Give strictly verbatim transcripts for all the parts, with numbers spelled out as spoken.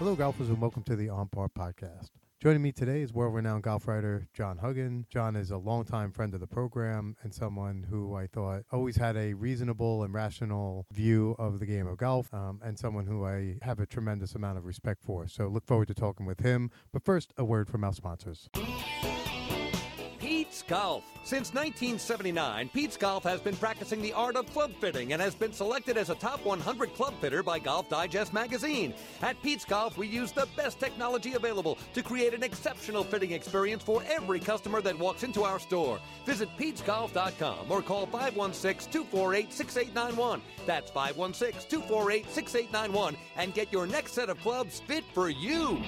Hello, golfers, and welcome to the On Par podcast. Joining me today is world-renowned golf writer John Huggan. John is a longtime friend of the program and someone who I thought always had a reasonable and rational view of the game of golf, um, and someone who I have a tremendous amount of respect for. So look forward to talking with him. But first, a word from our sponsors. Pete's Golf. Since nineteen seventy-nine, Pete's Golf has been practicing the art of club fitting and has been selected as a top one hundred club fitter by Golf Digest magazine. At Pete's Golf, we use the best technology available to create an exceptional fitting experience for every customer that walks into our store. Visit Pete's Golf dot com or call five one six, two four eight, six eight nine one. That's five one six, two four eight, six eight nine one and get your next set of clubs fit for you.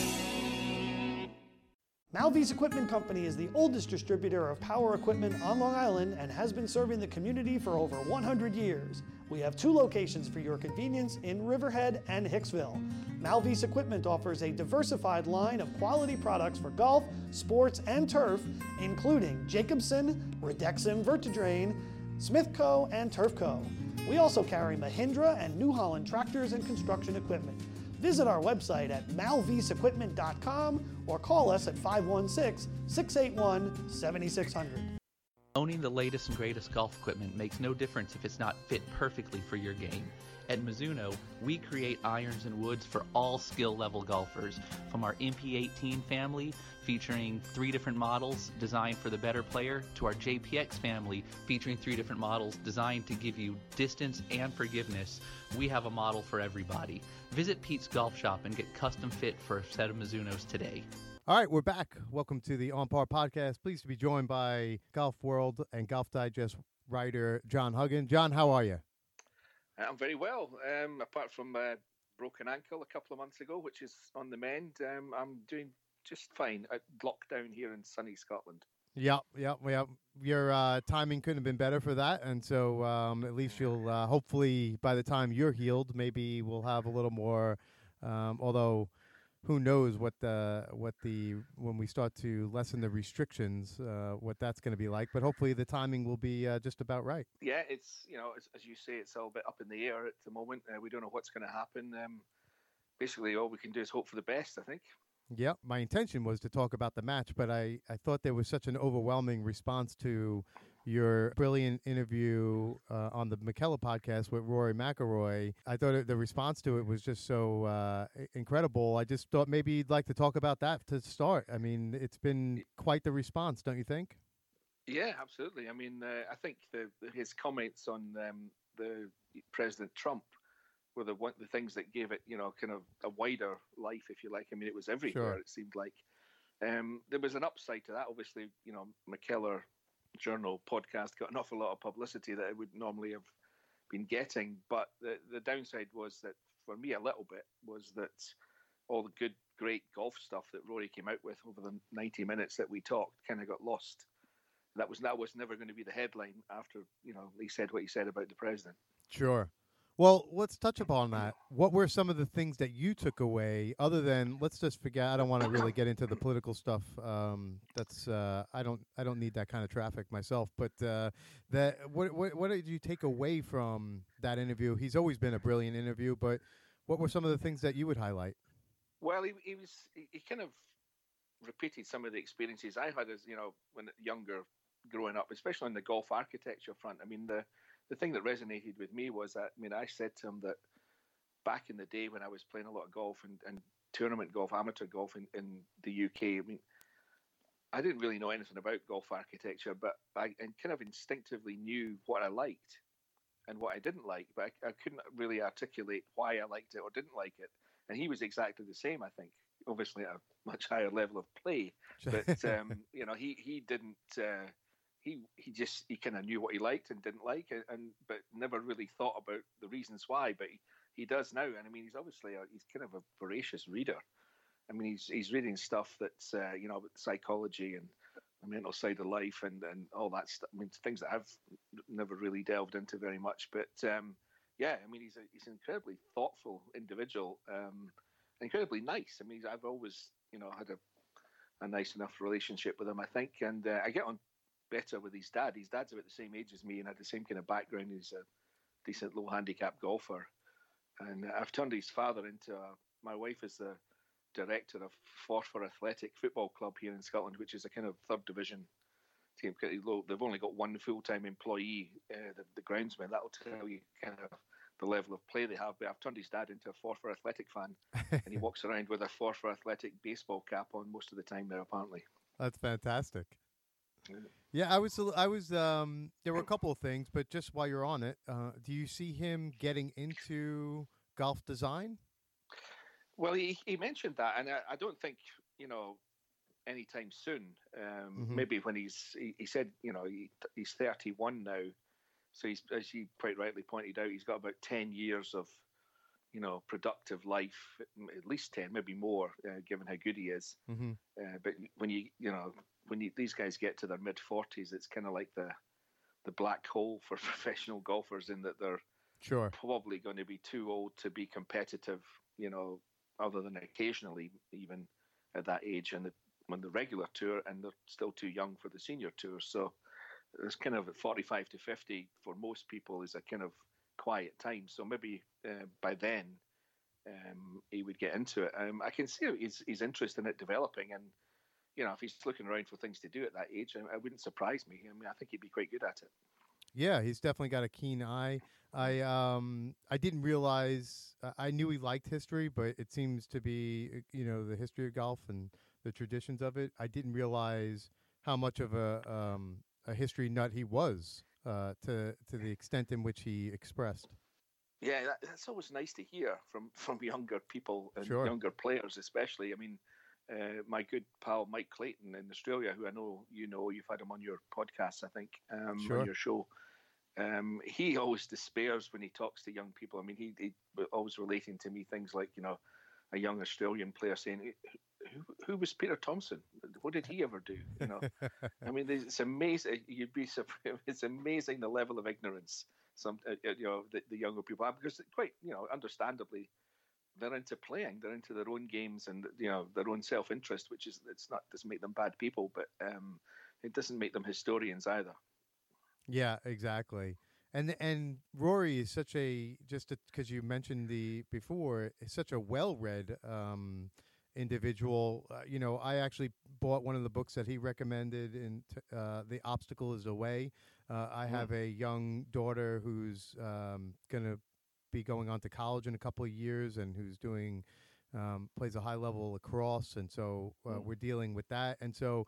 Malvise Equipment Company is the oldest distributor of power equipment on Long Island and has been serving the community for over one hundred years. We have two locations for your convenience in Riverhead and Hicksville. Malvise Equipment offers a diversified line of quality products for golf, sports, and turf, including Jacobson, Redexim Vertidrain, Smithco, and Turfco. We also carry Mahindra and New Holland tractors and construction equipment. Visit our website at malvise equipment dot com or call us at five one six, six eight one, seven six zero zero. Owning the latest and greatest golf equipment makes no difference if it's not fit perfectly for your game. At Mizuno, we create irons and woods for all skill level golfers, from our M P eighteen family featuring three different models designed for the better player to our J P X family featuring three different models designed to give you distance and forgiveness. We have a model for everybody. Visit Pete's Golf Shop and get custom fit for a set of Mizunos today. All right, we're back. Welcome to the On Par podcast. Pleased to be joined by Golf World and Golf Digest writer John Huggan. John, how are you? I'm very well. Um, apart from a broken ankle a couple of months ago, which is on the mend, um, I'm doing just fine at lockdown here in sunny Scotland. Yep, yep, yep. Your uh, timing couldn't have been better for that, and so um, at least you'll uh, hopefully by the time you're healed, maybe we'll have a little more. Um, although, who knows what the what the when we start to lessen the restrictions, uh, what that's going to be like. But hopefully the timing will be uh, just about right. Yeah, it's you know as, as you say, it's all a bit up in the air at the moment. Uh, we don't know what's going to happen. Um, basically, all we can do is hope for the best, I think. Yep, my intention was to talk about the match, but I, I thought there was such an overwhelming response to your brilliant interview uh, on the McKellar podcast with Rory McIlroy. I thought it, the response to it was just so uh, incredible. I just thought maybe you'd like to talk about that to start. I mean, it's been quite the response, don't you think? Yeah, absolutely. I mean, uh, I think the, his comments on um, the President Trump were the one, the things that gave it, you know, kind of a wider life, if you like. I mean, it was everywhere, Sure. It seemed like. Um, there was an upside to that. Obviously, you know, McKellar Journal podcast got an awful lot of publicity that it would normally have been getting. But the, the downside was that, for me, a little bit, was that all the good, great golf stuff that Rory came out with over the ninety minutes that we talked kind of got lost. That was, that was never going to be the headline after, you know, he said what he said about the president. Sure. Well, let's touch upon that. What were some of the things that you took away, other than, let's just forget, I don't want to really get into the political stuff. Um, that's uh, I don't I don't need that kind of traffic myself. But uh, that what, what what did you take away from that interview? He's always been a brilliant interview, but what were some of the things that you would highlight? Well, he, he was he, he kind of repeated some of the experiences I had as, you know, when younger, growing up, especially on the golf architecture front. I mean, the The thing that resonated with me was that, I mean, I said to him that back in the day when I was playing a lot of golf and, and tournament golf, amateur golf in, in the U K, I mean, I didn't really know anything about golf architecture, but I and kind of instinctively knew what I liked and what I didn't like, but I, I couldn't really articulate why I liked it or didn't like it. And he was exactly the same, I think, obviously at a much higher level of play. But, um, you know, he, he didn't... Uh, He he just he kind of knew what he liked and didn't like, and, and but never really thought about the reasons why. But he, he does now, and I mean he's obviously a, he's kind of a voracious reader. I mean he's he's reading stuff that's uh, you know about psychology and the mental side of life and, and all that stuff. I mean things that I've never really delved into very much. But um, yeah, I mean he's a, he's an incredibly thoughtful individual, um, incredibly nice. I mean he's, I've always you know had a a nice enough relationship with him, I think, and uh, I get on better with his dad. His dad's about the same age as me and had the same kind of background. He's a decent low handicap golfer, and I've turned his father into a my wife is the director of Forfar Athletic Football Club here in Scotland, which is a kind of third division team. They've only got one full-time employee, uh, the, the groundsman. That'll tell you kind of the level of play they have. But I've turned his dad into a Forfar Athletic fan, and he walks around with a Forfar Athletic baseball cap on most of the time there, apparently. That's fantastic. Yeah. Yeah, I was. I was. Um, there were a couple of things, but just while you're on it, uh, do you see him getting into golf design? Well, he, he mentioned that, and I, I don't think, you know, anytime soon. Um, Mm-hmm. Maybe when he's, he, he said, you know, he, he's thirty-one now. So he's, as you quite rightly pointed out, he's got about ten years of, you know, productive life, at least ten, maybe more, uh, given how good he is. Mm-hmm. Uh, but when you, you know, when you, these guys get to their mid forties, it's kind of like the, the black hole for professional golfers, in that they're Sure. probably going to be too old to be competitive, you know, other than occasionally, even at that age, and the, when the regular tour, and they're still too young for the senior tour. So it's kind of forty-five to fifty for most people is a kind of quiet time. So maybe uh, by then um, he would get into it. Um, I can see his, his interest in it developing, and you know, if he's looking around for things to do at that age, it wouldn't surprise me. I mean, I think he'd be quite good at it. Yeah, he's definitely got a keen eye. I um I didn't realize uh, I knew he liked history, but it seems to be uh, you know the history of golf and the traditions of it. I didn't realize how much of a um a history nut he was uh to to the extent in which he expressed. Yeah, that, that's always nice to hear from, from younger people and Sure. younger players, especially. I mean, uh, my good pal Mike Clayton in Australia, who I know you know, you've had him on your podcast, I think, um, Sure. on your show. Um, he always despairs when he talks to young people. I mean, he, he always relating to me things like, you know, a young Australian player saying, "Who, who was Peter Thompson? What did he ever do?" You know, I mean, it's amazing. You'd be surprised. It's amazing the level of ignorance some uh, you know the, the younger people have, because quite you know understandably they're into playing, they're into their own games and you know their own self-interest, which is it's not doesn't make them bad people, but um, it doesn't make them historians either. Yeah, exactly. And and Rory is such a just because you mentioned the before, is such a well-read um, individual. Uh, you know, I actually bought one of the books that he recommended, in t- uh, "The Obstacle Is the Way." Uh, I have a young daughter who's um, going to be going on to college in a couple of years, and who's doing um, plays a high level lacrosse, and so uh, Mm. we're dealing with that, and so.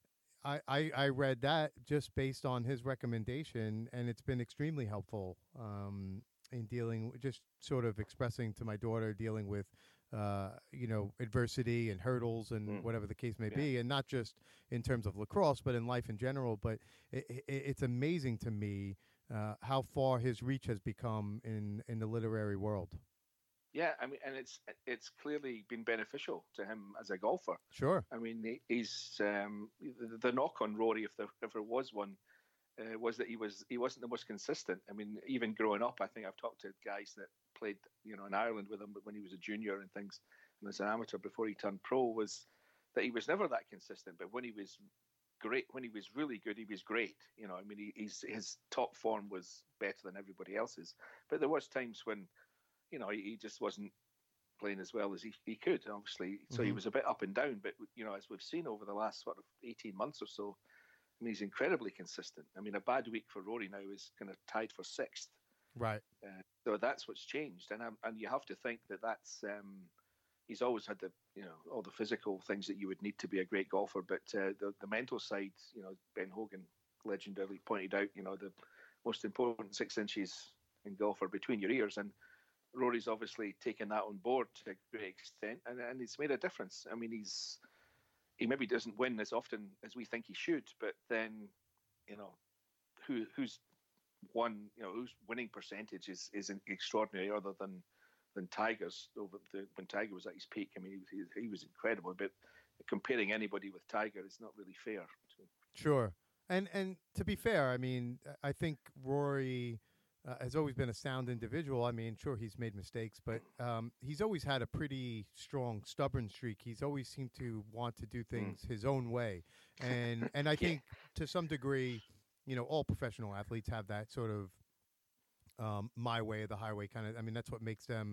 I, I, I read that just based on his recommendation, and it's been extremely helpful um, in dealing, just sort of expressing to my daughter, dealing with, uh, you know, adversity and hurdles and Mm. whatever the case may Yeah. be, and not just in terms of lacrosse, but in life in general. But it, it, it's amazing to me uh, how far his reach has become in, in the literary world. Yeah, I mean, and it's it's clearly been beneficial to him as a golfer. Sure. I mean, he- he's um, the, the knock on Rory, if there if there was one, uh, was that he was he wasn't the most consistent. I mean, even growing up, I think I've talked to guys that played, you know, in Ireland with him, but when he was a junior and things, and as an amateur before he turned pro, was that he was never that consistent. But when he was great, when he was really good, he was great. You know, I mean, he, he's his top form was better than everybody else's. But there was times when, you know, he, he just wasn't playing as well as he, he could, obviously. So he Mhm. was a bit up and down. But, you know, as we've seen over the last sort of eighteen months or so, I mean, he's incredibly consistent. I mean, a bad week for Rory now is kind of tied for sixth. Right. Uh, so that's what's changed. And um, and you have to think that that's, um, he's always had the, you know, all the physical things that you would need to be a great golfer. But uh, the, the mental side, you know, Ben Hogan legendarily pointed out, you know, the most important six inches in golf are between your ears. And Rory's obviously taken that on board to a great extent, and, and it's made a difference. I mean, he's he maybe doesn't win as often as we think he should, but then, you know, who who's won, you know, whose winning percentage is, is extraordinary, other than than Tiger's over the when Tiger was at his peak. I mean, he, he was incredible, but comparing anybody with Tiger is not really fair. Sure. And and to be fair, I mean, I think Rory uh, has always been a sound individual. I mean, sure, he's made mistakes, but um, he's always had a pretty strong, stubborn streak. He's always seemed to want to do things mm. his own way. And and I yeah. think to some degree, you know, all professional athletes have that sort of um, my way or the highway kind of. I mean, that's what makes them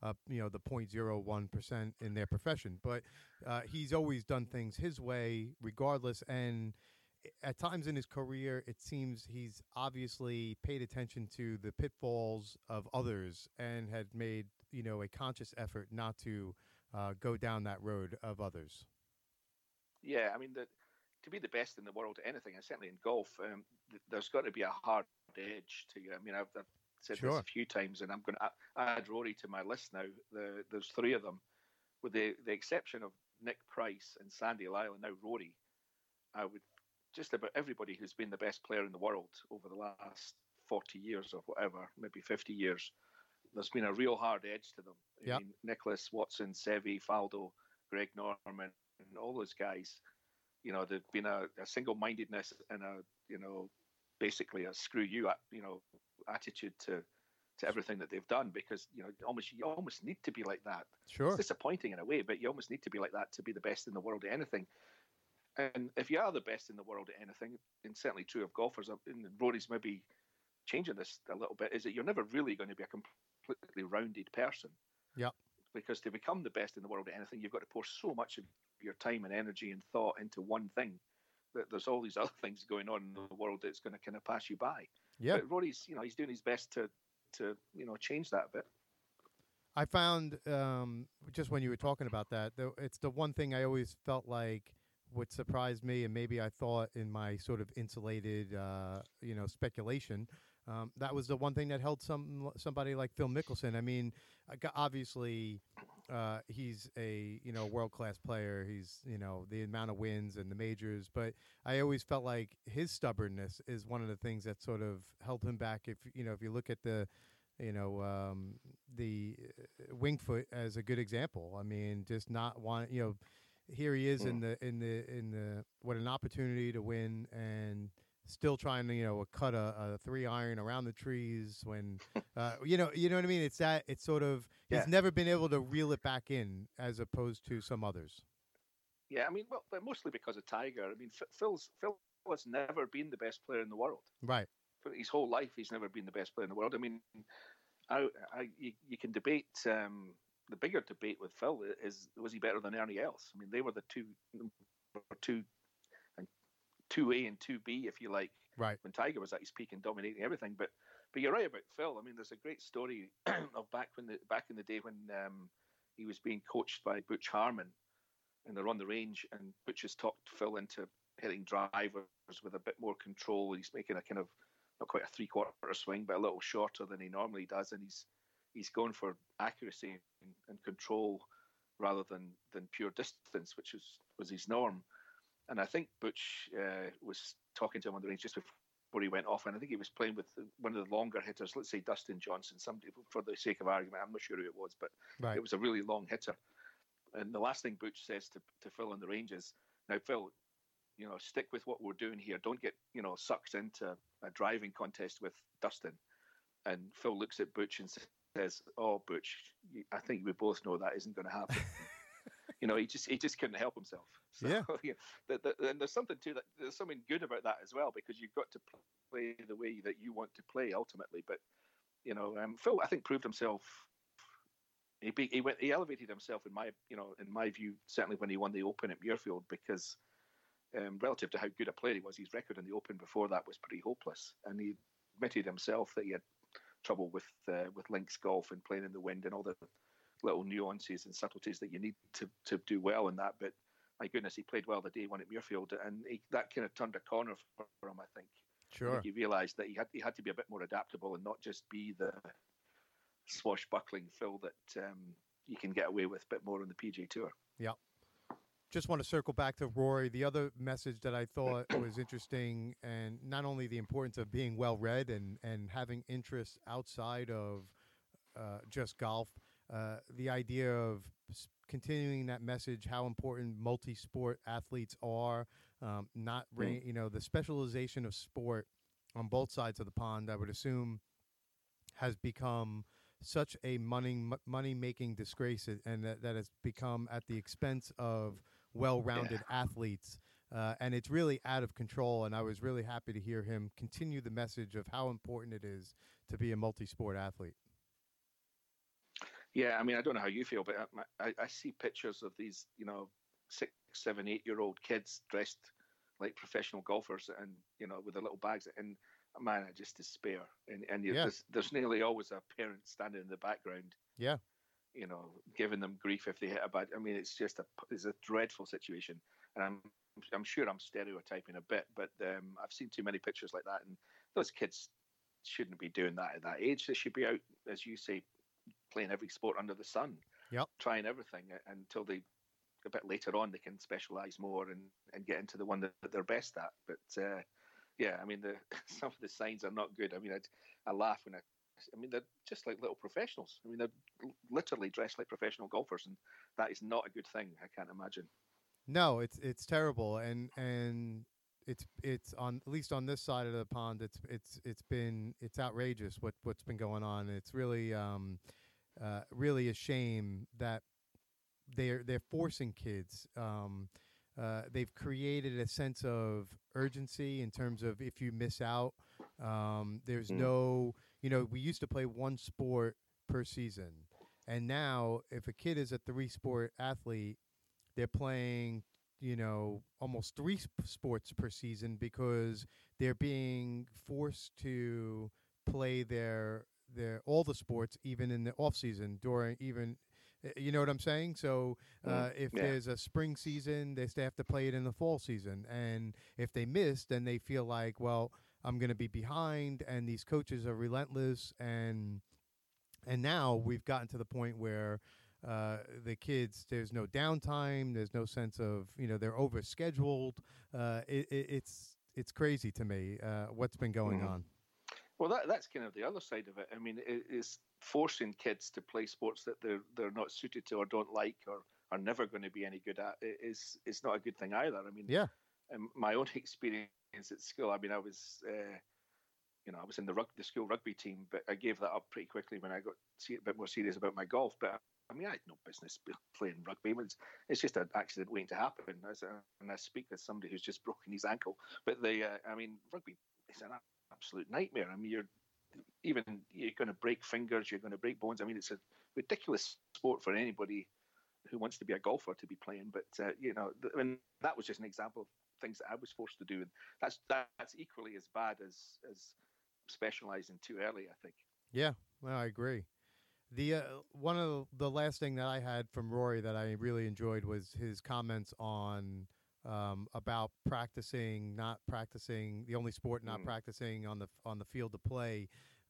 uh, you know, the point zero one percent in their profession. But uh, he's always done things his way, regardless. And at times in his career, it seems he's obviously paid attention to the pitfalls of others and had made, you know, a conscious effort not to uh, go down that road of others. Yeah, I mean, the, to be the best in the world at anything, and certainly in golf, um, th- there's got to be a hard edge to you. I mean, I've, I've said Sure. this a few times, and I'm going to add Rory to my list now. The, there's three of them, with the, the exception of Nick Price and Sandy Lyle, and now Rory. I would just about everybody who's been the best player in the world over the last forty years or whatever, maybe fifty years, there's been a real hard edge to them. I Yep. mean, Nicholas, Watson, Seve, Faldo, Greg Norman, and all those guys, you know, there's been a, a single-mindedness and a, you know, basically a screw you, you know, attitude to to everything that they've done, because, you know, almost you almost need to be like that. Sure. It's disappointing in a way, but you almost need to be like that to be the best in the world at anything. And if you are the best in the world at anything, and certainly true of golfers, and Rory's maybe changing this a little bit, is that you're never really going to be a completely rounded person. Yep. Because to become the best in the world at anything, you've got to pour so much of your time and energy and thought into one thing that there's all these other things going on in the world that's going to kind of pass you by. Yeah. But Rory's, you know, he's doing his best to, to you know, change that a bit. I found um, just when you were talking about that, though, it's the one thing I always felt like what surprised me, and maybe I thought in my sort of insulated, uh, you know, speculation, um, that was the one thing that held some somebody like Phil Mickelson. I mean, obviously, uh, he's a you know world class player. He's you know the amount of wins and the majors, but I always felt like his stubbornness is one of the things that sort of held him back. If you know, if you look at the you know, um, the uh, Winged Foot as a good example. I mean, just not want you know. Here he is mm. in the in the in the what an opportunity to win, and still trying to you know cut a, a three iron around the trees when uh, you know you know what I mean. It's that it's sort of he's yeah. never been able to reel it back in as opposed to some others. Yeah, I mean, well, but mostly because of Tiger. I mean, Phil's Phil has never been the best player in the world. Right. For his whole life, he's never been the best player in the world. I mean, I, I you, you can debate. Um, The bigger debate with Phil is, was he better than Ernie Els? I mean, they were the two, two, and two A and two B, if you like, right, when Tiger was at his peak and dominating everything. But, but you're right about Phil. I mean, there's a great story of back when the back in the day when um, he was being coached by Butch Harmon, and they're on the range, and Butch has talked Phil into hitting drivers with a bit more control. He's making a kind of not quite a three quarter swing, but a little shorter than he normally does, and he's he's going for accuracy and, and control rather than, than pure distance, which was, was his norm. And I think Butch uh, was talking to him on the range just before he went off, and I think he was playing with one of the longer hitters, let's say Dustin Johnson, somebody for the sake of argument, I'm not sure who it was, but right. It was a really long hitter. And the last thing Butch says to, to Phil on the range is, now, Phil, you know, stick with what we're doing here. Don't get, you know, sucked into a driving contest with Dustin. And Phil looks at Butch and says, says, "Oh, Butch, I think we both know that isn't going to happen." You know, he just he just couldn't help himself. So, yeah. yeah the, the, and there's something to that. There's something good about that as well, because you've got to play the way that you want to play ultimately. But you know, um, Phil, I think, proved himself. He be, he went he elevated himself in my you know in my view, certainly when he won the Open at Muirfield, because um, relative to how good a player he was, his record in the Open before that was pretty hopeless, and he admitted himself that he had trouble with uh, with links golf and playing in the wind and all the little nuances and subtleties that you need to, to do well in that. But my goodness, he played well the day he won at Muirfield, and he, that kind of turned a corner for him, I think. Sure. I think he realised that he had he had to be a bit more adaptable and not just be the swashbuckling Phil that um, you can get away with a bit more on the P G A Tour. Yeah. Just want to circle back to Rory. The other message that I thought was interesting, and not only the importance of being well-read and, and having interests outside of uh, just golf, uh, the idea of continuing that message, how important multi-sport athletes are, um, not, ra- you know, the specialization of sport on both sides of the pond, I would assume, has become such a money money-making disgrace, and that, that has become at the expense of well-rounded yeah. athletes, uh, and it's really out of control. And I was really happy to hear him continue the message of how important it is to be a multi-sport athlete. Yeah, I mean, I don't know how you feel, but I, I, I see pictures of these, you know, six, seven, eight-year-old kids dressed like professional golfers, and you know, with their little bags, and man, I just despair. And and you, Yeah. there's there's nearly always a parent standing in the background, Yeah. you know, giving them grief if they hit a bad. I mean, it's just a it's a dreadful situation, and I'm I'm sure I'm stereotyping a bit, but um, I've seen too many pictures like that, and those kids shouldn't be doing that at that age. They should be out, as you say, playing every sport under the sun. Yep. Trying everything until they a bit later on they can specialize more and, and get into the one that, that they're best at. But uh, yeah, I mean, the some of the signs are not good. I mean, I, I laugh when I. I mean, they're just like little professionals. I mean, they're literally dressed like professional golfers, and that is not a good thing. I can't imagine. No, it's it's terrible, and and it's it's on at least on this side of the pond. It's it's it's been it's outrageous what what's been going on. It's really um, uh, really a shame that they're they're forcing kids. Um, uh, they've created a sense of urgency in terms of if you miss out, um, there's Mm. no. You know, we used to play one sport per season, and now if a kid is a three-sport athlete, they're playing, you know, almost three sp- sports per season because they're being forced to play their their all the sports even in the off season during even. You know what I'm saying? So uh, Mm, if yeah. there's a spring season, they still have to play it in the fall season. And if they miss, then they feel like, well, I'm going to be behind. And these coaches are relentless. And and now we've gotten to the point where uh, the kids, there's no downtime. There's no sense of, you know, they're overscheduled. Uh, it, it, it's it's crazy to me uh, what's been going Mhm. on. Well, that that's kind of the other side of it. I mean, it is forcing kids to play sports that they're they're not suited to or don't like or are never going to be any good at. It is it's not a good thing either. I mean, Yeah. um, my own experience at school. I mean, I was. Uh, you know, I was in the rug, the school rugby team, but I gave that up pretty quickly when I got see, a bit more serious about my golf. But I mean, I had no business playing rugby. It's, it's just an accident waiting to happen. As a, and I speak as somebody who's just broken his ankle. But the, uh, I mean, rugby is an absolute nightmare. I mean, you're even you're going to break fingers, you're going to break bones. I mean, it's a ridiculous sport for anybody who wants to be a golfer to be playing. But uh, you know, th- I mean, that was just an example of things that I was forced to do, and that's that's equally as bad as as specializing too early, I think. Yeah, well, I agree. The uh, one of the last thing that I had from Rory that I really enjoyed was his comments on um, about practicing, not practicing, the only sport not Mm. practicing on the on the field to play.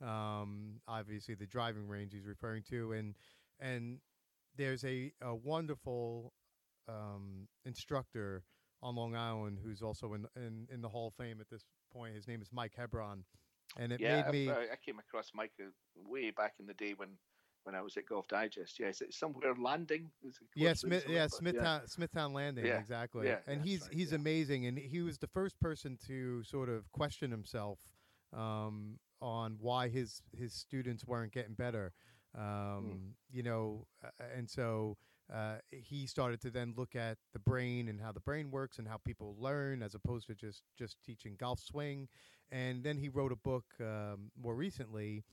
Um, obviously, the driving range he's referring to, and and there's a, a wonderful um, instructor on Long Island who's also in, in in the Hall of Fame at this point. His name is Mike Hebron, and it Yeah, made me. I, I came across Mike uh, way back in the day when, when I was at Golf Digest. Yes, it's somewhere landing. Is it Yeah, close to Smith. something Yeah, like that? Smithtown, Smithtown Landing. Yeah, Exactly. yeah, and that's he's right, he's yeah. amazing, and he was the first person to sort of question himself um, on why his his students weren't getting better. Um, You know, uh, and so uh, he started to then look at the brain and how the brain works and how people learn, as opposed to just just teaching golf swing. And then he wrote a book um, more recently,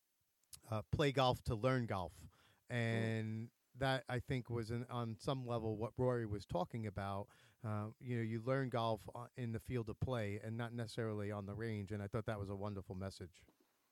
uh, "Play Golf to Learn Golf," and that I think was an, on some level what Rory was talking about. Uh, you know, you learn golf o- in the field of play and not necessarily on the range, and I thought that was a wonderful message.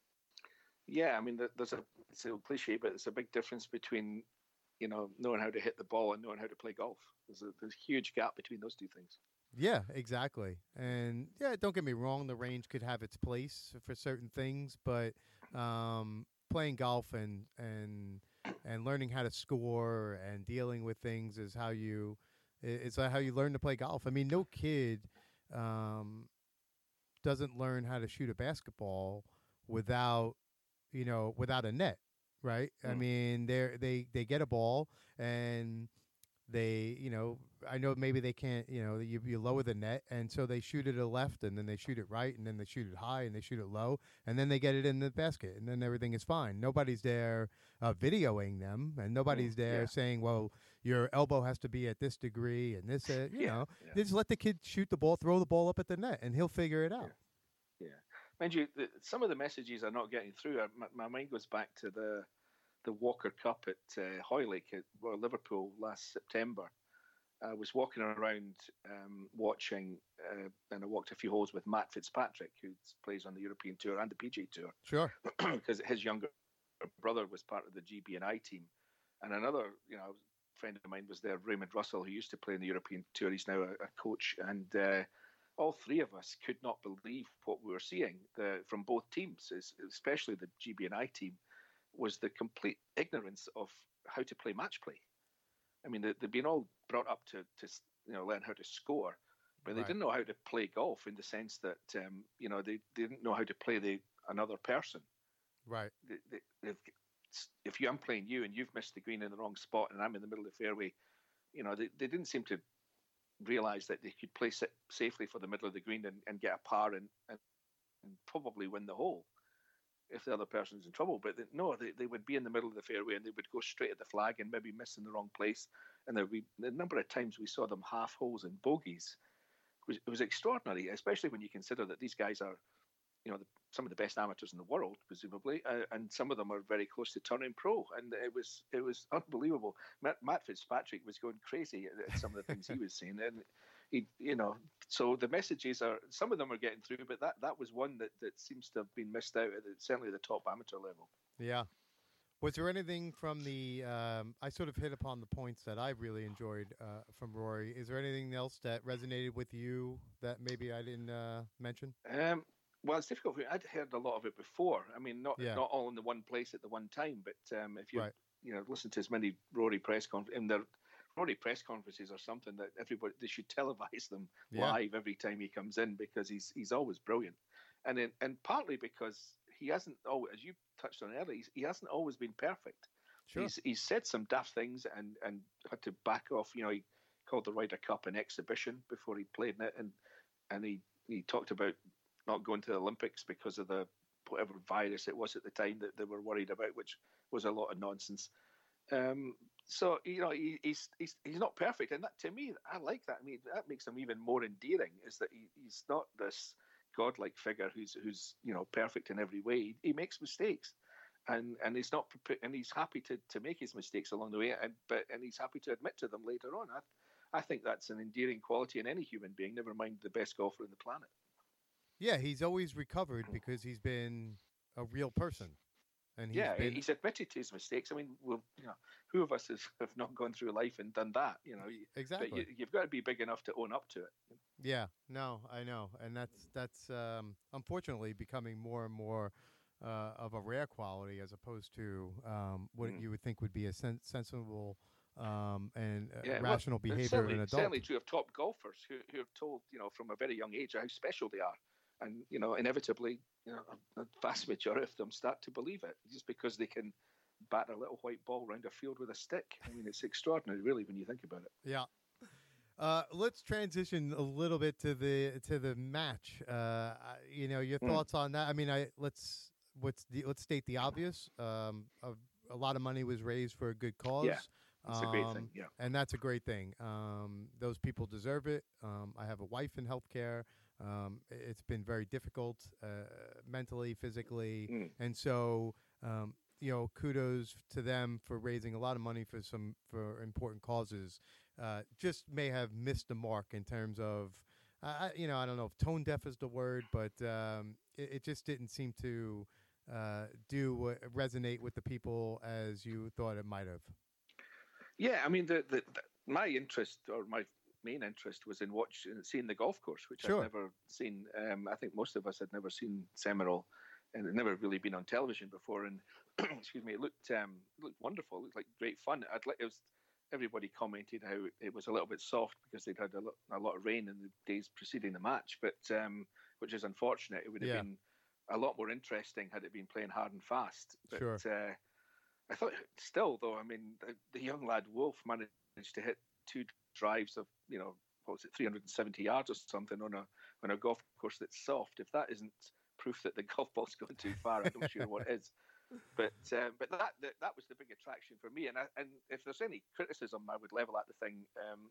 Yeah, I mean, there- there's a it's a cliche, but there's a big difference between, you know, knowing how to hit the ball and knowing how to play golf. There's a there's a huge gap between those two things. Yeah, exactly. And yeah, don't get me wrong, the range could have its place for certain things, but um, playing golf and and and learning how to score and dealing with things is how you i- it's how you learn to play golf. I mean, no kid um, doesn't learn how to shoot a basketball without you know without a net, right? I Mm. mean, they they they get a ball and they you know I know maybe they can't you know you, you lower the net and so they shoot it to the left and then they shoot it right and then they shoot it high and they shoot it low and then they get it in the basket and then everything is fine. Nobody's there uh, videoing them and nobody's Mm, there yeah. saying, well, your elbow has to be at this degree and this uh, you Yeah, know yeah. they just let the kid shoot the ball, throw the ball up at the net, and he'll figure it out. Yeah, mind you, the, some of the messages are not getting through. Uh, My, my mind goes back to the the Walker Cup at uh, Hoylake at Royal Liverpool last September. I was walking around um, watching, uh, and I walked a few holes with Matt Fitzpatrick, who plays on the European Tour and the P G A Tour. Sure. Because his younger brother was part of the G B and I team. And another, you know, friend of mine was there, Raymond Russell, who used to play in the European Tour. He's now a, a coach. And uh, all three of us could not believe what we were seeing the, from both teams, especially the G B and I team, was the complete ignorance of how to play match play. I mean, they, they've been all brought up to, to you know, learn how to score, but they right. didn't know how to play golf in the sense that, um, you know, they, they didn't know how to play the another person. Right. They, they, if you, I'm playing you and you've missed the green in the wrong spot and I'm in the middle of the fairway, you know, they, they didn't seem to realize that they could play safely for the middle of the green and, and get a par and, and, and probably win the hole if the other person's in trouble. But they, no, they, they would be in the middle of the fairway and they would go straight at the flag and maybe miss in the wrong place. And there would be the number of times we saw them half holes and bogeys. It was, it was extraordinary, especially when you consider that these guys are, you know, the, some of the best amateurs in the world, presumably, uh, and some of them are very close to turning pro. And it was it was unbelievable. Matt, Matt Fitzpatrick was going crazy at, at some of the things he was saying, and he, you know, so the messages are, some of them are getting through, but that, that was one that, that seems to have been missed out at the, certainly the top amateur level. Yeah. Was there anything from the? Um, I sort of hit upon the points that I really enjoyed uh, from Rory. Is there anything else that resonated with you that maybe I didn't uh, mention? Um. Well, it's difficult. I'd heard a lot of it before. I mean, not yeah. not all in the one place at the one time, but um, if you right. you know listen to as many Rory press conferences, and the Rory press conferences are something that everybody they should televise them yeah. live every time he comes in, because he's he's always brilliant, and in, and partly because he hasn't always, as you touched on earlier, he's, he hasn't always been perfect. Sure. He's he's said some daft things and and had to back off. You know, he called the Ryder Cup an exhibition before he played in it, and and he he talked about not going to the Olympics because of the whatever virus it was at the time that they were worried about, which was a lot of nonsense. Um, so you know he, he's he's he's not perfect, and that to me I like that. I mean that makes him even more endearing. Is that he, he's not this godlike figure who's who's you know perfect in every way. He, he makes mistakes, and and he's not and he's happy to, to make his mistakes along the way, and but and he's happy to admit to them later on. I I think that's an endearing quality in any human being. Never mind the best golfer on the planet. Yeah, he's always recovered because he's been a real person, and he's yeah, been... he's admitted to his mistakes. I mean, well, you know, who of us has have not gone through life and done that? You know, exactly. But you, you've got to be big enough to own up to it. Yeah, no, I know, and that's that's um, unfortunately becoming more and more uh, of a rare quality as opposed to um, what mm. you would think would be a sen- sensible. Um, and uh, yeah, rational well, behavior of an adult. Certainly true of top golfers who, who are told, you know, from a very young age how special they are. And, you know, inevitably, you know, a, a vast majority of them start to believe it just because they can bat a little white ball around a field with a stick. I mean, it's extraordinary, really, when you think about it. Yeah. Uh, let's transition a little bit to the to the match. Uh, you know, your thoughts mm. on that. I mean, I let's what's the, let's state the obvious. Um, a, a lot of money was raised for a good cause. Yeah. It's a great um, thing, yeah. And that's a great thing. Um, those people deserve it. Um, I have a wife in healthcare. Um, it's been very difficult uh, mentally, physically. Mm. And so, um, you know, kudos to them for raising a lot of money for some for important causes. Uh, just may have missed the mark in terms of, uh, you know, I don't know if tone deaf is the word, but um, it, it just didn't seem to uh, do uh, resonate with the people as you thought it might have. Yeah, I mean, the, the, the my interest or my main interest was in watching, seeing the golf course, which sure. I'd never seen. Um, I think most of us had never seen Seminole, and it had never really been on television before. And excuse me, it looked um, looked wonderful. It looked like great fun. I'd like it was. Everybody commented how it was a little bit soft because they'd had a lot, a lot of rain in the days preceding the match, but um, which is unfortunate. It would have yeah. been a lot more interesting had it been playing hard and fast. But, sure. Uh, I thought still, though, I mean, the, the young lad Wolf managed to hit two drives of, you know, what was it, three hundred seventy yards or something on a on a golf course that's soft. If that isn't proof that the golf ball's gone too far, I'm not sure what is. But uh, but that, that that was the big attraction for me. And I, and if there's any criticism I would level at the thing, um,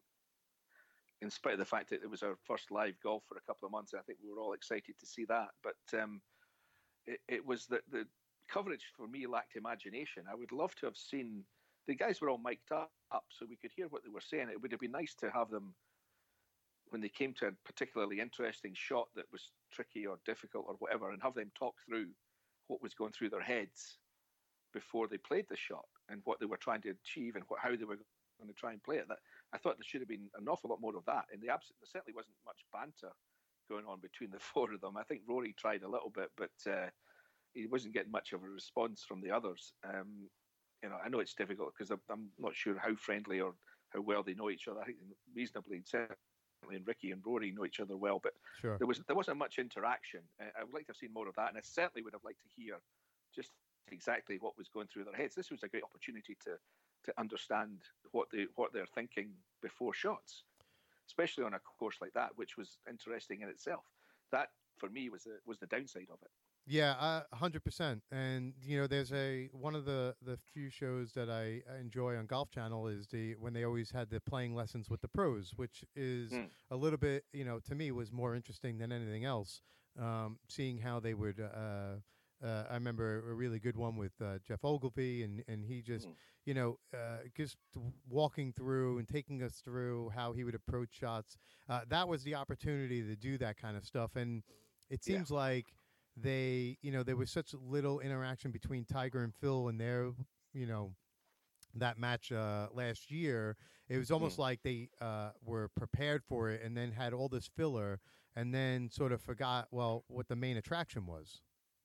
in spite of the fact that it was our first live golf for a couple of months, I think we were all excited to see that. But um, it, it was that the coverage for me lacked imagination. I would love to have seen the guys were all mic'd up, up so we could hear what they were saying. It would have been nice to have them when they came to a particularly interesting shot that was tricky or difficult or whatever, and have them talk through what was going through their heads before they played the shot and what they were trying to achieve and what, how they were going to try and play it. That I thought there should have been an awful lot more of that. And the abs- there certainly wasn't much banter going on between the four of them. I think Rory tried a little bit, but uh, he wasn't getting much of a response from the others. Um, you know, I know it's difficult because I'm, I'm not sure how friendly or how well they know each other. I think reasonably, certainly, and Ricky and Rory know each other well, but sure. there was there wasn't much interaction. Uh, I would like to have seen more of that, and I certainly would have liked to hear just exactly what was going through their heads. This was a great opportunity to to understand what they what they're thinking before shots, especially on a course like that, which was interesting in itself. That for me was the was the downside of it. Yeah, a hundred percent. And you know, there's a one of the the few shows that I enjoy on Golf Channel is the when they always had the playing lessons with the pros, which is mm. a little bit, you know, to me was more interesting than anything else. Um, seeing how they would. Uh, uh, I remember a really good one with uh, Jeff Ogilvy, and and he just, mm. you know, uh, just walking through and taking us through how he would approach shots. Uh, that was the opportunity to do that kind of stuff, and it seems yeah. like. They, you know, there was such little interaction between Tiger and Phil and their, you know, that match uh, last year. It was almost mm. like they uh, were prepared for it and then had all this filler and then sort of forgot, well, what the main attraction was.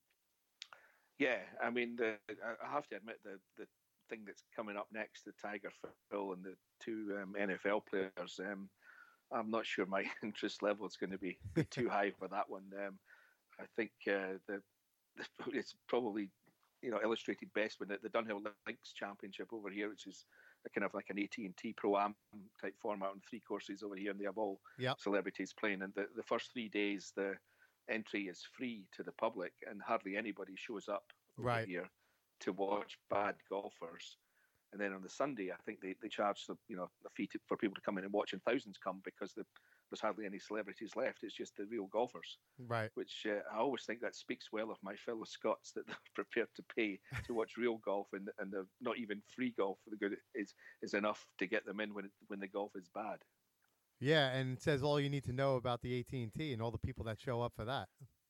Yeah, I mean, the, I have to admit the the thing that's coming up next, the Tiger, Phil, and the two um, N F L players. Um, I'm not sure my interest level is going to be, be too high for that one. Um, I think uh, the, the it's probably you know illustrated best when the, the Dunhill Links Championship over here, which is a kind of like an A T and T Pro-Am type format on three courses over here, and they have all yep. celebrities playing. And the, the first three days, the entry is free to the public, and hardly anybody shows up over right. here to watch bad golfers. And then on the Sunday, I think they, they charge the you know the fee to, for people to come in and watch, and thousands come because the there's hardly any celebrities left. It's just the real golfers. Right. Which uh, I always think that speaks well of my fellow Scots that they're prepared to pay to watch real golf, and and the not even free golf for the good is is enough to get them in when it, when the golf is bad. Yeah, and it says all you need to know about the A T and T and all the people that show up for that.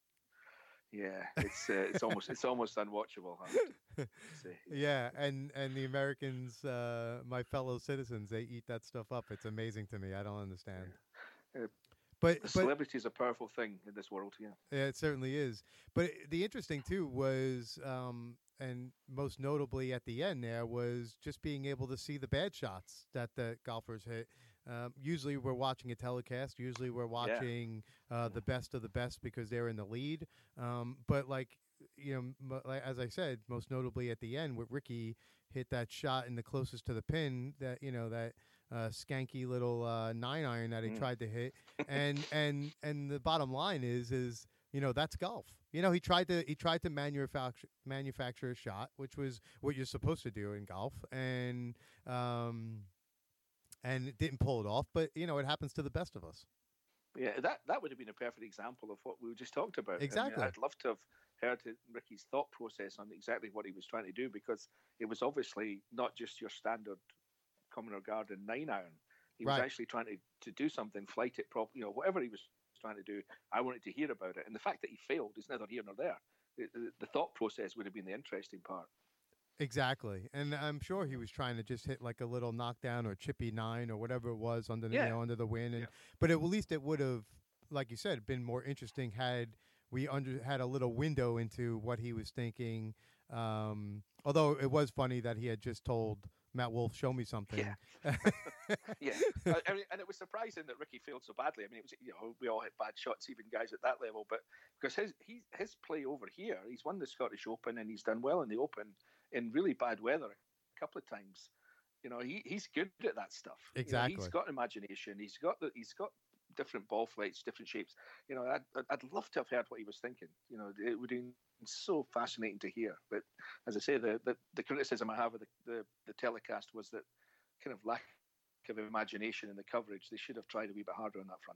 Yeah, it's uh, it's almost it's almost unwatchable. Huh? Yeah, and and the Americans, uh, my fellow citizens, they eat that stuff up. It's amazing to me. I don't understand. Uh, but the celebrity is a powerful thing in this world. Yeah, yeah, it certainly is. But the interesting too was, um, and most notably at the end there was just being able to see the bad shots that the golfers hit. Um, usually we're watching a telecast. Usually we're watching yeah. uh, the best of the best because they're in the lead. Um, but like, you know, m- as I said, most notably at the end, with Ricky hit that shot in the closest to the pin, that you know that uh, skanky little uh, nine iron that he mm. tried to hit, and and and the bottom line is is you know that's golf. You know he tried to he tried to manufacture manufacture a shot, which was what you're supposed to do in golf, and. Um, And it didn't pull it off, but you know it happens to the best of us. Yeah, that that would have been a perfect example of what we just talked about. Exactly. I mean, I'd love to have heard Ricky's thought process on exactly what he was trying to do, because it was obviously not just your standard common or garden nine iron. He was right. actually trying to, to do something, flight it properly, you know, whatever he was trying to do. I wanted to hear about it, and the fact that he failed is neither here nor there. The, the, the thought process would have been the interesting part. Exactly, and I'm sure he was trying to just hit like a little knockdown or chippy nine or whatever it was under the, yeah. you know, under the wind, and yeah. but at least it would have, like you said, been more interesting had we under had a little window into what he was thinking. Um, although it was funny that he had just told Matt Wolff, "Show me something." Yeah, yeah. I mean, and it was surprising that Ricky failed so badly. I mean, it was you know we all hit bad shots, even guys at that level, but because his he, his play over here, he's won the Scottish Open and he's done well in the Open. In really bad weather a couple of times, you know, he, he's good at that stuff. Exactly, you know, he's got imagination. He's got the, he's got different ball flights, different shapes. You know, I'd, I'd love to have heard what he was thinking. You know, it would have been so fascinating to hear. But as I say, the the, the criticism I have of the, the the telecast was that kind of lack of imagination in the coverage. They should have tried a wee bit harder on that front.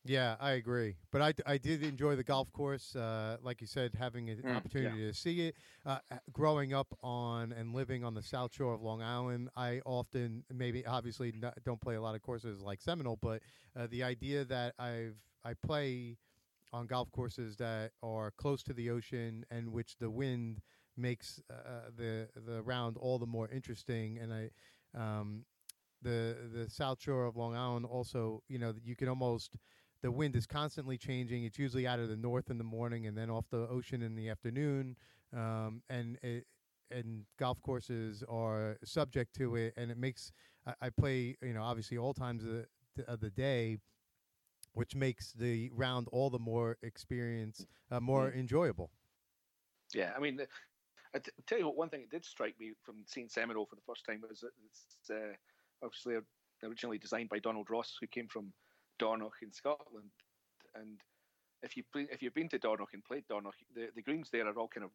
Yeah, I agree. But I, I did enjoy the golf course. Uh, like you said, having an Mm, opportunity yeah. to see it. Uh, uh, growing up on and living on the South Shore of Long Island, I often, maybe obviously not, don't play a lot of courses like Seminole, but uh, the idea that I've I play on golf courses that are close to the ocean and which the wind makes uh, the the round all the more interesting. And I, um, the the South Shore of Long Island also, you know, you can almost the wind is constantly changing. It's usually out of the north in the morning and then off the ocean in the afternoon. Um, and it, and golf courses are subject to it, and it makes I, I play, you know, obviously all times of the, of the day, which makes the round all the more experience uh, more Mm. enjoyable. Yeah, I mean, I t- tell you what, one thing that did strike me from seeing Seminole for the first time was that it's uh, obviously originally designed by Donald Ross, who came from Dornoch in Scotland. And if you play, if you've been to Dornoch and played Dornoch, the, the greens there are all kind of,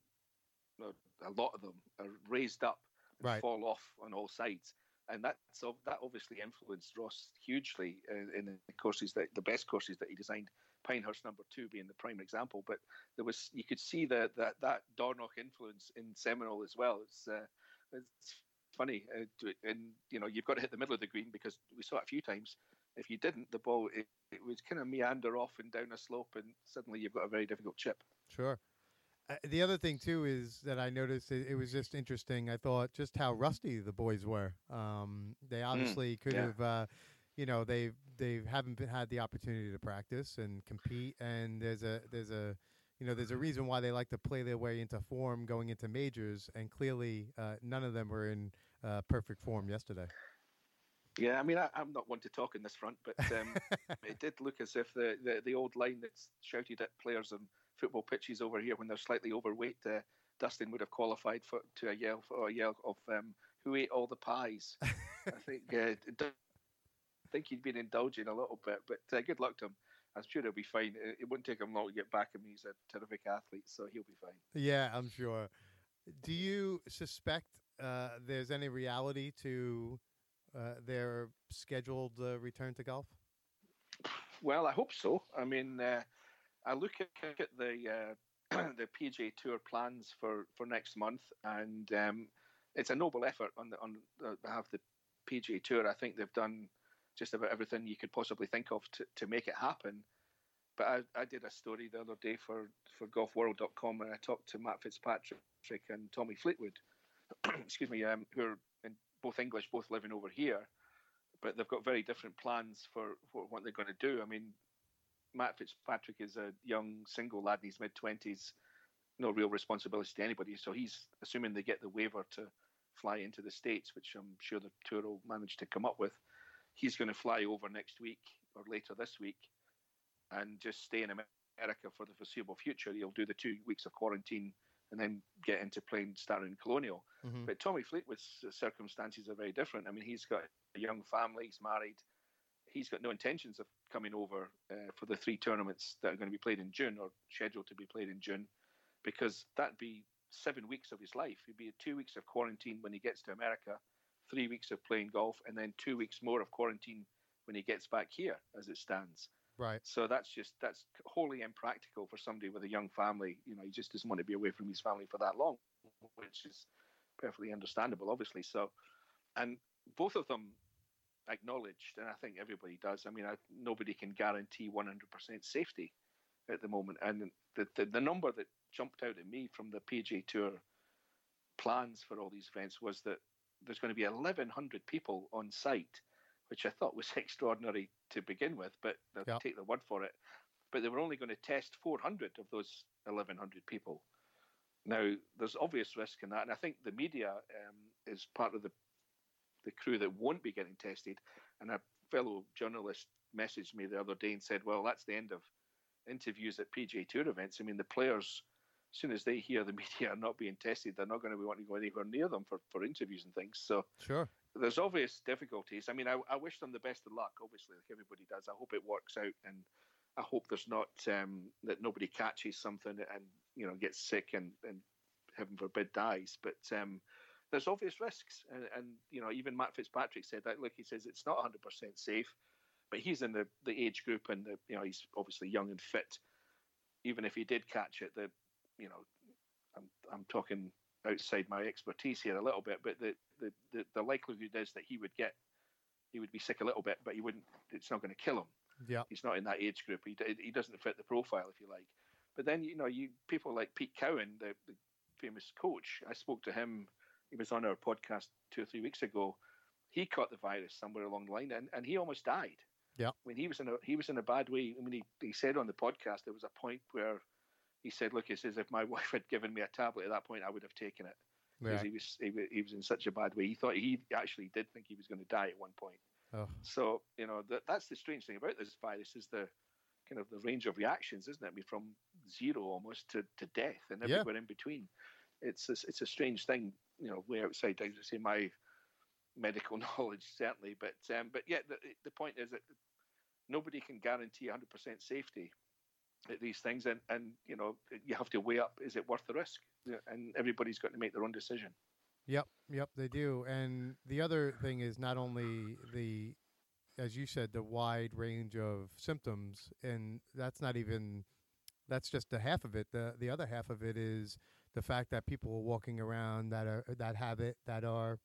a lot of them are raised up and Right. fall off on all sides. And that so that obviously influenced Ross hugely in, in the courses that the best courses that he designed. Pinehurst number two being the prime example, but there was you could see that that that Dornoch influence in Seminole as well. It's uh, it's funny, uh, to, and you know you've got to hit the middle of the green because we saw it a few times. If you didn't, the ball it, it would kind of meander off and down a slope, and suddenly you've got a very difficult chip. Sure. Uh, the other thing too is that I noticed it, it was just interesting. I thought just how rusty the boys were. Um, they obviously could yeah. have, uh, you know, they they haven't been, had the opportunity to practice and compete. And there's a there's a you know there's a reason why they like to play their way into form going into majors. And clearly, uh, none of them were in uh, perfect form yesterday. Yeah, I mean, I, I'm not one to talk in this front, but um, it did look as if the, the, the old line that's shouted at players on football pitches over here when they're slightly overweight, uh, Dustin would have qualified for to a yell for a yell of um, "Who ate all the pies?" I think uh, I think he'd been indulging a little bit, but uh, good luck to him. I'm sure he'll be fine. It, it won't take him long to get back. I mean, he's a terrific athlete, so he'll be fine. Yeah, I'm sure. Do you suspect uh, there's any reality to uh, their scheduled uh, return to golf? Well, I hope so. I mean, uh, I look at, at the uh, the P G A Tour plans for, for next month, and um, it's a noble effort on the on the behalf of the P G A Tour. I think they've done just about everything you could possibly think of to, to make it happen. But I, I did a story the other day for, for golf world dot com, and I talked to Matt Fitzpatrick and Tommy Fleetwood, excuse me, um, who are in both English, both living over here, but they've got very different plans for, for what they're going to do. I mean, Matt Fitzpatrick is a young single lad in his mid-twenties, no real responsibility to anybody, so he's assuming they get the waiver to fly into the States, which I'm sure the tour will manage to come up with. He's going to fly over next week or later this week and just stay in America for the foreseeable future. He'll do the two weeks of quarantine and then get into playing, starting in Colonial. Mm-hmm. But Tommy Fleetwood's circumstances are very different. I mean, he's got a young family, he's married. He's got no intentions of coming over uh, for the three tournaments that are going to be played in June or scheduled to be played in June, because that'd be seven weeks of his life. It'd be two weeks of quarantine when he gets to America, three weeks of playing golf, and then two weeks more of quarantine when he gets back here, as it stands. Right. So that's just that's wholly impractical for somebody with a young family. You know, he just doesn't want to be away from his family for that long, which is perfectly understandable, obviously. So, and both of them acknowledged, and I think everybody does. I mean, I, nobody can guarantee one hundred percent safety at the moment. And the, the the number that jumped out at me from the P G A Tour plans for all these events was that there's going to be eleven hundred people on site, which I thought was extraordinary to begin with, but I'll Yep. take the word for it. But they were only going to test four hundred of those eleven hundred people. Now, there's obvious risk in that, and I think the media um, is part of the the crew that won't be getting tested. And a fellow journalist messaged me the other day and said, well, that's the end of interviews at P G A Tour events. I mean, the players, as soon as they hear the media are not being tested, they're not going to be wanting to go anywhere near them for, for interviews and things. So Sure. there's obvious difficulties. I mean, I, I wish them the best of luck, obviously, like everybody does. I hope it works out, and I hope there's not, um, that nobody catches something and, you know, gets sick and, and heaven forbid dies. But um, there's obvious risks. And, and, you know, even Matt Fitzpatrick said that. Look, he says it's not one hundred percent safe, but he's in the, the age group, and the, you know, he's obviously young and fit. Even if he did catch it, the you know, I'm I'm talking outside my expertise here a little bit, but the the, the, the likelihood is that he would get he would be sick a little bit, but he wouldn't. It's not going to kill him. Yeah, he's not in that age group. He he doesn't fit the profile, if you like. But then you know, you people like Pete Cowan, the, the famous coach. I spoke to him. He was on our podcast two or three weeks ago. He caught the virus somewhere along the line, and, and he almost died. Yeah, I mean, he was in a he was in a bad way. I mean, he, he said on the podcast there was a point where he said, "Look, he says if my wife had given me a tablet at that point, I would have taken it." Because yeah. he was he, he was in such a bad way. He thought he actually did think he was going to die at one point. Oh. So you know that that's the strange thing about this virus is the kind of the range of reactions, isn't it? I mean, from zero almost to, to death and everywhere yeah. in between. It's a, it's a strange thing, you know, way outside, I would say, my medical knowledge certainly. But um, but yeah, the, the point is that nobody can guarantee one hundred percent safety at these things, and, and you know you have to weigh up: is it worth the risk? And everybody's got to make their own decision. Yep, yep, they do. And the other thing is not only the, as you said, the wide range of symptoms, and that's not even, that's just the half of it. The the other half of it is the fact that people are walking around that are that have it that are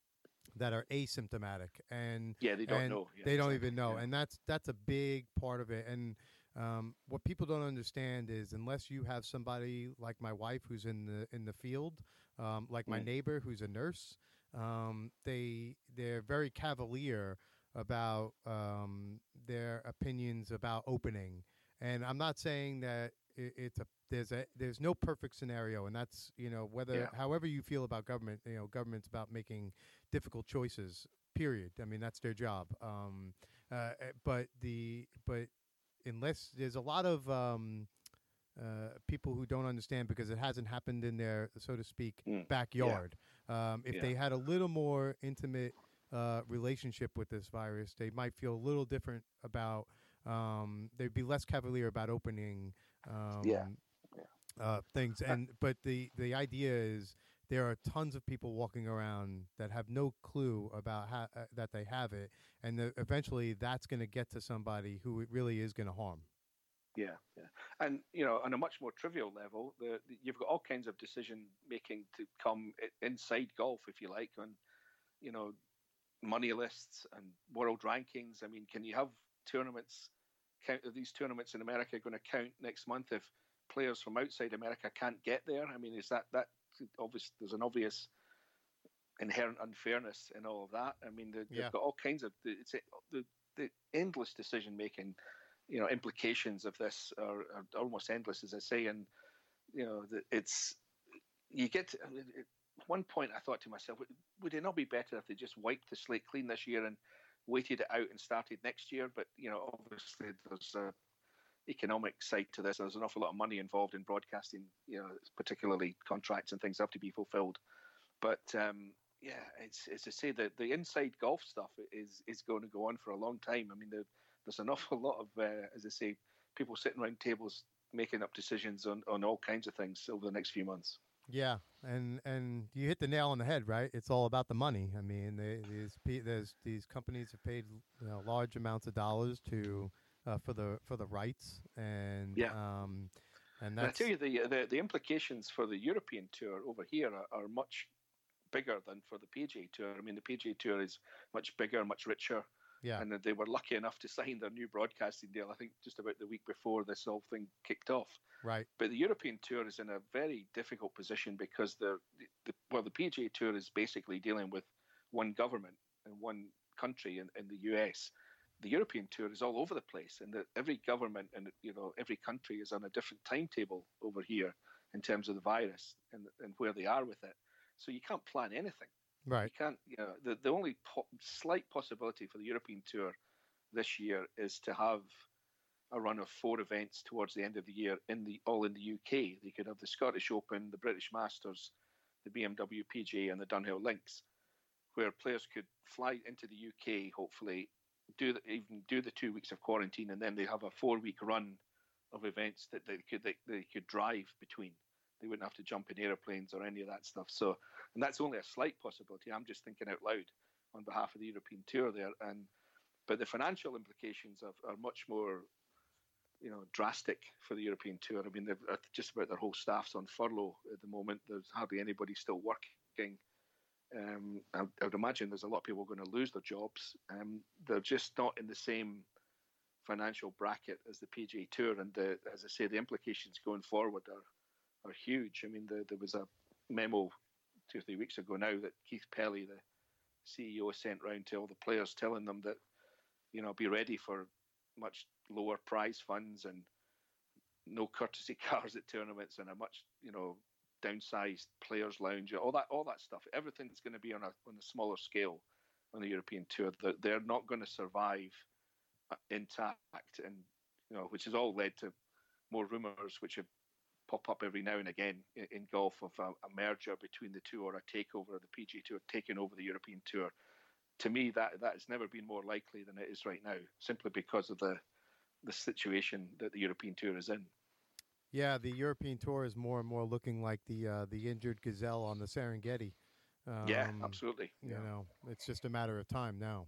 that are asymptomatic, and yeah, they don't and know. Yeah, they don't exactly. even know, yeah. and that's that's a big part of it. And um, what people don't understand is unless you have somebody like my wife who's in the in the field, um, like my mm. neighbor who's a nurse, um, they they're very cavalier about um, their opinions about opening. And I'm not saying that it, it's a there's a there's no perfect scenario, and that's you know whether yeah. however you feel about government, you know government's about making difficult choices. Period. I mean that's their job. Um, uh, but the but unless there's a lot of um, uh, people who don't understand because it hasn't happened in their so to speak mm. backyard. Yeah. Um, if yeah. they had a little more intimate uh, relationship with this virus, they might feel a little different about. Um, they'd be less cavalier about opening. Um, yeah. yeah. Uh, things and but the the idea is there are tons of people walking around that have no clue about how uh, that they have it, and the, eventually that's going to get to somebody who it really is going to harm. Yeah, yeah, and you know, on a much more trivial level, the, the you've got all kinds of decision making to come inside golf, if you like, on you know money lists and world rankings. I mean, can you have tournaments? Count are these tournaments in America going to count next month if players from outside America can't get there? I mean, is that that obvious? There's an obvious inherent unfairness in all of that. I mean, the, yeah. they've got all kinds of it's the the endless decision making. You know, implications of this are, are almost endless, as I say, and you know, it's you get to, at one point I thought to myself, would it not be better if they just wiped the slate clean this year and waited it out and started next year? But you know, obviously there's a economic side to this. There's an awful lot of money involved in broadcasting, you know, particularly contracts and things have to be fulfilled. But um, yeah, it's it's to say that the inside golf stuff is is going to go on for a long time. I mean, the There's an awful lot of, uh, as I say, people sitting around tables making up decisions on, on all kinds of things over the next few months. Yeah, and and you hit the nail on the head, right? It's all about the money. I mean, they, these there's these companies have paid you know, large amounts of dollars to uh, for the for the rights, and yeah, um, and that's. And I that's, tell you, the, the the implications for the European Tour over here are, are much bigger than for the P G A Tour. I mean, the P G A Tour is much bigger, much richer. Yeah. And they were lucky enough to sign their new broadcasting deal, I think, just about the week before this whole thing kicked off. Right. But the European Tour is in a very difficult position because the, the well, the P G A Tour is basically dealing with one government and one country in, in the U S. The European Tour is all over the place, and the, every government and you know every country is on a different timetable over here in terms of the virus and and where they are with it. So you can't plan anything. Right. You can't, you know, the, the only po- slight possibility for the European Tour this year is to have a run of four events towards the end of the year in the all in the U K. They could have the Scottish Open, the British Masters, the B M W P G A and the Dunhill Links, where players could fly into the U K, hopefully, do the, even do the two weeks of quarantine, and then they have a four-week run of events that they could they, they could drive between. They wouldn't have to jump in airplanes or any of that stuff. So, and that's only a slight possibility. I'm just thinking out loud on behalf of the European Tour there. And but the financial implications are, are much more, you know, drastic for the European Tour. I mean, they've uh, just about their whole staff's on furlough at the moment. There's hardly anybody still working. Um, I, I would imagine there's a lot of people going to lose their jobs. Um, they're just not in the same financial bracket as the P G A Tour, and the, as I say, the implications going forward are are huge. I mean, the, there was a memo two or three weeks ago now that Keith Pelley, the C E O, sent round to all the players, telling them that, you know, be ready for much lower prize funds and no courtesy cars at tournaments and a much, you know, downsized players' lounge, all that, all that stuff. Everything's going to be on a on a smaller scale on the European Tour. They're, they're not going to survive intact, and you know, which has all led to more rumours which have pop up every now and again in, in golf of a, a merger between the two or a takeover of the P G A Tour taking over the European Tour. To me, that that has never been more likely than it is right now, simply because of the the situation that the European Tour is in. Yeah, the European Tour is more and more looking like the uh, the injured gazelle on the Serengeti. Um, yeah, absolutely. You yeah. know, it's just a matter of time now.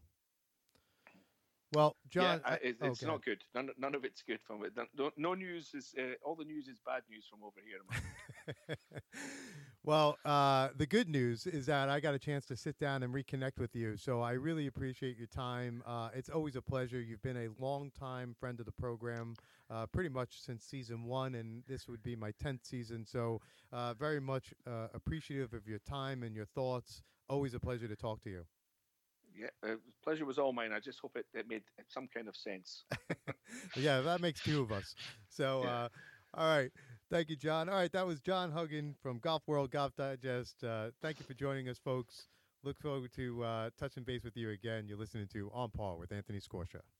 Well, John, yeah, it, I, it's oh, not good. None, none of it's good from it. No, no news is uh, all the news is bad news from over here. Well, uh, the good news is that I got a chance to sit down and reconnect with you. So I really appreciate your time. Uh, it's always a pleasure. You've been a long-time friend of the program, uh, pretty much since season one, and this would be my tenth season. So uh, very much uh, appreciative of your time and your thoughts. Always a pleasure to talk to you. Yeah, uh, pleasure was all mine. I just hope it, it made some kind of sense. Yeah, that makes two of us. So, Yeah. uh, all right. Thank you, John. All right, that was John Huggan from Golf World Golf Digest. Uh, thank you for joining us, folks. Look forward to uh, touching base with you again. You're listening to On Par with Anthony Scorsia.